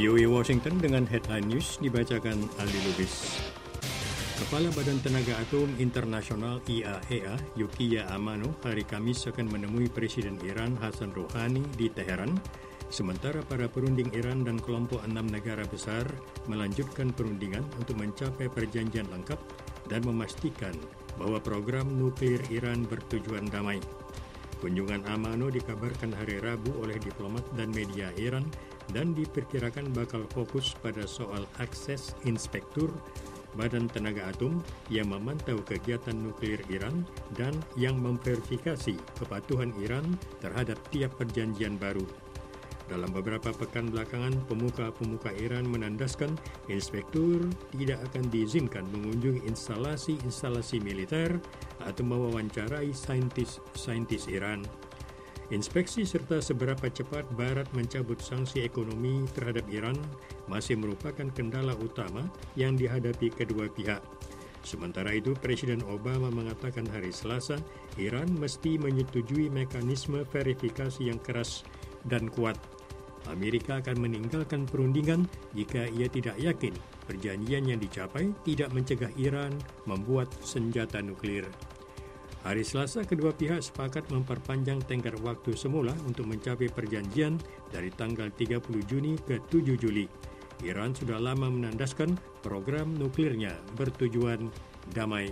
VOA Washington dengan headline news dibacakan Ali Lubis. Kepala Badan Tenaga Atom Internasional IAEA, Yukiya Amano, hari Kamis akan menemui Presiden Iran Hassan Rouhani di Teheran, sementara para perunding Iran dan kelompok 6 negara besar melanjutkan perundingan untuk mencapai perjanjian lengkap dan memastikan bahwa program nuklir Iran bertujuan damai. Kunjungan Amano dikabarkan hari Rabu oleh diplomat dan media Iran dan diperkirakan bakal fokus pada soal akses inspektur Badan Tenaga Atom yang memantau kegiatan nuklir Iran dan yang memverifikasi kepatuhan Iran terhadap tiap perjanjian baru. Dalam beberapa pekan belakangan, pemuka-pemuka Iran menandaskan inspektur tidak akan diizinkan mengunjungi instalasi-instalasi militer atau mewawancarai saintis Iran. Inspeksi serta seberapa cepat Barat mencabut sanksi ekonomi terhadap Iran masih merupakan kendala utama yang dihadapi kedua pihak. Sementara itu, Presiden Obama mengatakan hari Selasa, Iran mesti menyetujui mekanisme verifikasi yang keras dan kuat. Amerika akan meninggalkan perundingan jika ia tidak yakin perjanjian yang dicapai tidak mencegah Iran membuat senjata nuklir. Hari Selasa, kedua pihak sepakat memperpanjang tenggat waktu semula untuk mencapai perjanjian dari tanggal 30 Juni ke 7 Juli. Iran sudah lama menandaskan program nuklirnya bertujuan damai.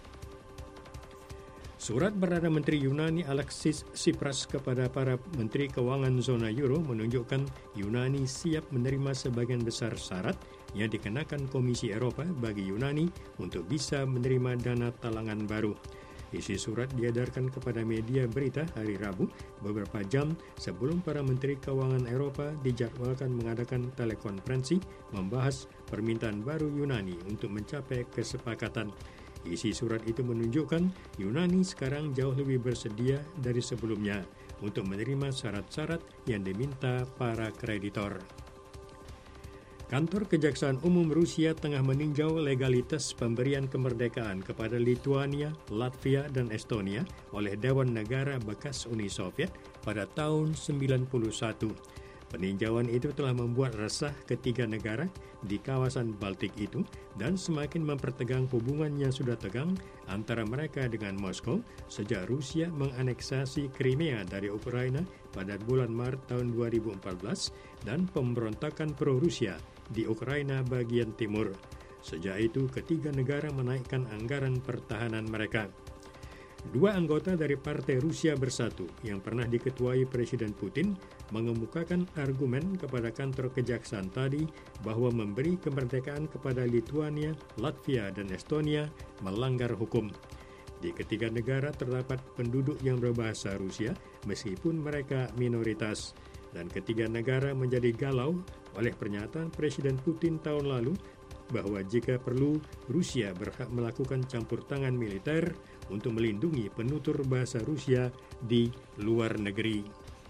Surat Perdana Menteri Yunani Alexis Tsipras kepada para Menteri Keuangan zona Euro menunjukkan Yunani siap menerima sebagian besar syarat yang dikenakan Komisi Eropa bagi Yunani untuk bisa menerima dana talangan baru. Isi surat diedarkan kepada media berita hari Rabu beberapa jam sebelum para Menteri Keuangan Eropa dijadwalkan mengadakan telekonferensi membahas permintaan baru Yunani untuk mencapai kesepakatan. Isi surat itu menunjukkan Yunani sekarang jauh lebih bersedia dari sebelumnya untuk menerima syarat-syarat yang diminta para kreditor. Kantor Kejaksaan Umum Rusia tengah meninjau legalitas pemberian kemerdekaan kepada Lituania, Latvia, dan Estonia oleh Dewan Negara bekas Uni Soviet pada tahun 1991. Peninjauan itu telah membuat resah ketiga negara di kawasan Baltik itu dan semakin mempertegang hubungan yang sudah tegang antara mereka dengan Moskow sejak Rusia menganeksasi Crimea dari Ukraina pada bulan Maret tahun 2014 dan pemberontakan pro-Rusia di Ukraina bagian timur. Sejak itu, ketiga negara menaikkan anggaran pertahanan mereka. Dua anggota dari Partai Rusia Bersatu yang pernah diketuai Presiden Putin mengemukakan argumen kepada kantor kejaksaan tadi bahwa memberi kemerdekaan kepada Lituania, Latvia, dan Estonia melanggar hukum. Di ketiga negara terdapat penduduk yang berbahasa Rusia meskipun mereka minoritas. Dan ketiga negara menjadi galau oleh pernyataan Presiden Putin tahun lalu bahwa jika perlu Rusia berhak melakukan campur tangan militer untuk melindungi penutur bahasa Rusia di luar negeri.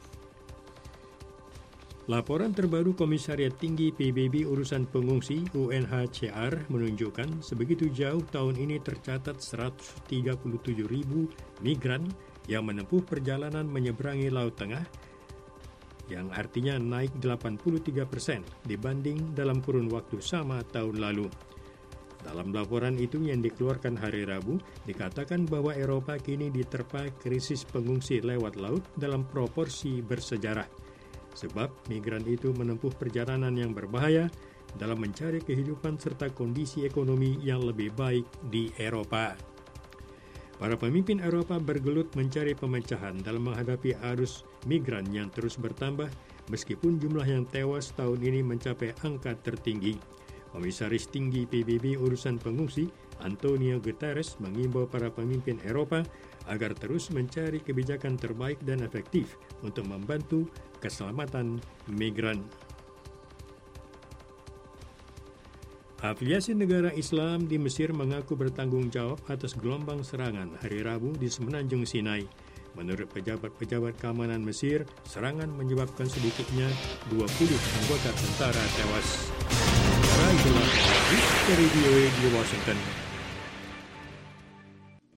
Laporan terbaru Komisariat Tinggi PBB Urusan Pengungsi UNHCR menunjukkan sebegitu jauh tahun ini tercatat 137.000 migran yang menempuh perjalanan menyeberangi Laut Tengah, yang artinya naik 83% dibanding dalam kurun waktu sama tahun lalu. Dalam laporan itu yang dikeluarkan hari Rabu, dikatakan bahwa Eropa kini diterpa krisis pengungsi lewat laut dalam proporsi bersejarah. Sebab migran itu menempuh perjalanan yang berbahaya dalam mencari kehidupan serta kondisi ekonomi yang lebih baik di Eropa. Para pemimpin Eropa bergelut mencari pemecahan dalam menghadapi arus migran yang terus bertambah meskipun jumlah yang tewas tahun ini mencapai angka tertinggi. Komisaris Tinggi PBB Urusan Pengungsi, Antonio Guterres, mengimbau para pemimpin Eropa agar terus mencari kebijakan terbaik dan efektif untuk membantu keselamatan migran. Afiliasi negara Islam di Mesir mengaku bertanggung jawab atas gelombang serangan hari Rabu di Semenanjung Sinai. Menurut pejabat-pejabat keamanan Mesir, serangan menyebabkan sedikitnya 20 anggota tentara tewas. Dari VOA di Washington.